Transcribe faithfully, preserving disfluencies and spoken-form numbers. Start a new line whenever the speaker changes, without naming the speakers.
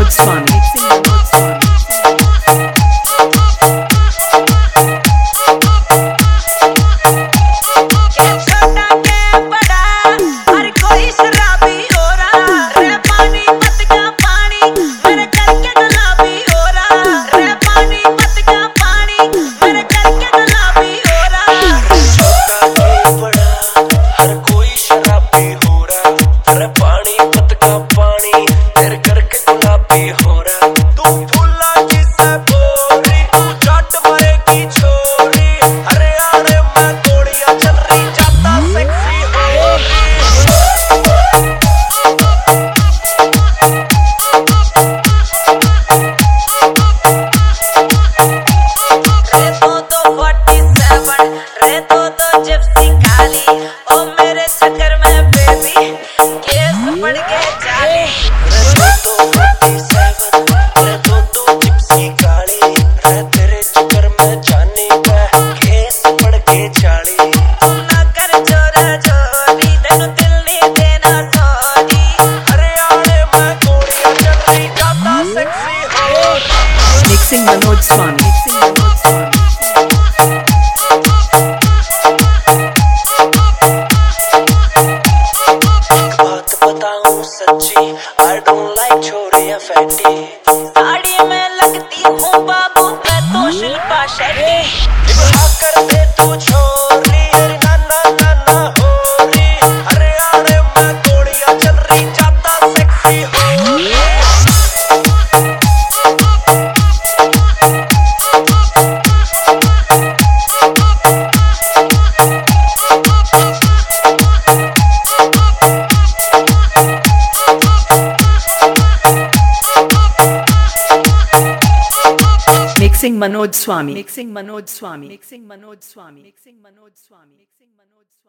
Manoj Swami, mixing Manoj Swami. Mixing Manoj Swami, mixing Manoj Swami.
एक बात बताऊं सच्ची, I don't like छोरे या फैटी।
साड़ी में लगती हूँ बाबू मैं तो शिल्पा शेट्टी।
निभा कर दे तू छोरी, ना ना ना ना हो री। हरियाणे में गोलियां चल रही, जाता सेक्सी हो री।
Mixing Manoj Swami, mixing Manoj Swami, mixing Manoj Swami, mixing Manoj Swami, mixing Manoj स्वामी।